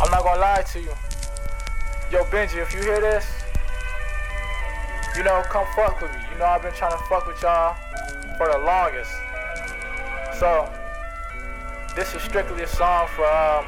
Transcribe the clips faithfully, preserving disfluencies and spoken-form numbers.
I'm not gonna lie to you. Yo, Benji, if you hear this, you know, come fuck with me. You know, I've been trying to fuck with y'all for the longest. So, this is strictly a song for um,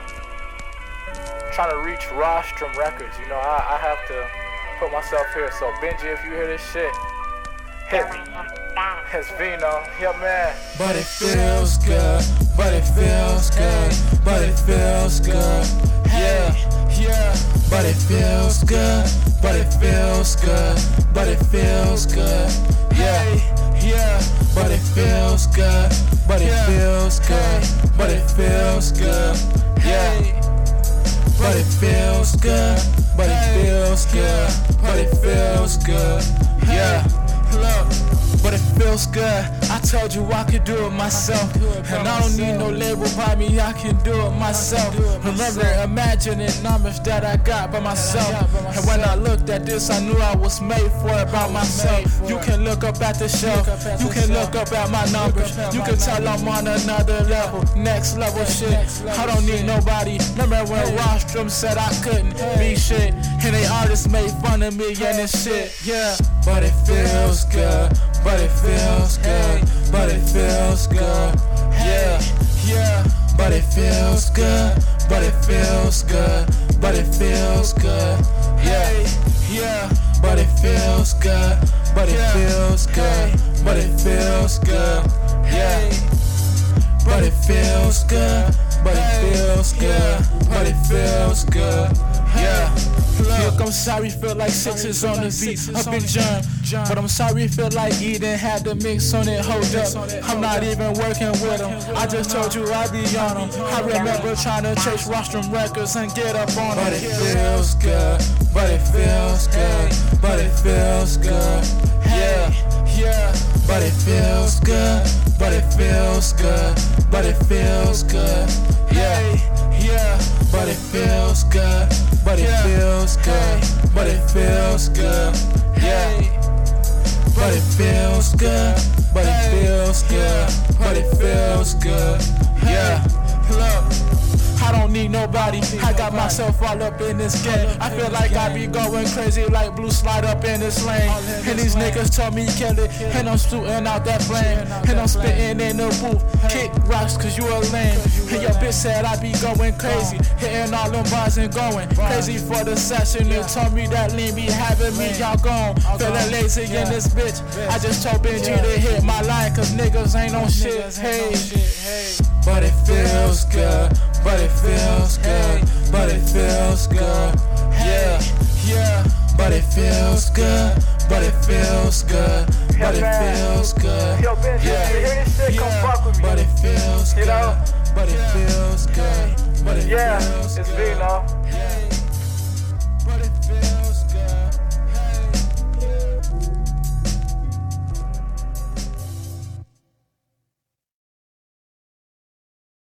trying to reach Rostrum Records. You know, I, I have to put myself here. So, Benji, if you hear this shit, hit me. It's Vino, yeah, man. But it feels good, but it feels good, but it feels good, yeah, yeah. But it feels good, but it feels good, but it feels good, yeah, yeah. But it feels good, but it feels good, but it feels good, yeah. But it feels good, but it feels good, but it feels good, yeah. Look. But it feels good. I told you I could do it myself, and I don't need no label by me, I can do it myself. Remember imagining numbers that I got by myself, and when I looked at this I knew I was made for it by myself. You can look up at the shelf, you can look up at my numbers, you can tell I'm on another level, next level shit. I don't need nobody. Remember when Rostrum said I couldn't be shit, and they artists made fun of me and this shit, yeah. But it feels good, but it feels good, but it feels good, yeah, yeah. But it feels good, but it feels good, but it feels good, yeah, yeah. But it feels good, but it feels good, but it feels good, yeah. But it feels good, but it feels good, but it feels good, yeah. Look, I'm sorry, feel like sixes on the beat. I've been John, but I'm sorry, feel like Eden had the mix on it. Hold up, I'm not even working with them. I just told you I'd be on them. I remember trying to chase Rostrum Records and get up on them. But it feels good, but it feels good, but it feels good, yeah, yeah. But it feels good, but it feels good, but it feels good, yeah, yeah. But it feels good, but it feels good, but it feels good, yeah. But it feels good, but it feels good, but it feels good, yeah. Look. I don't need nobody, I got myself all up in this game. I feel like I be going crazy like Blue slide up in this lane. And these niggas told me kill it, and I'm shooting out that flame. And I'm spitting in the booth, kick rocks cause you a lame. And your bitch said I be going crazy, hitting all them bars and going crazy for the session. And told me that lean be having me, y'all gone. Feeling lazy in this bitch, I just told Benji to hit my line cause niggas ain't on shit, hey. But it feels good, but it feels good, but it feels good, yeah, yeah. But it feels good, but it feels good, but it feels good, Yo, Benji, yeah, if you hear this shit, come fuck with me. But it feels You know? good, but it feels good, but it Yeah, feels it's good, Vino. yeah. But it feels good.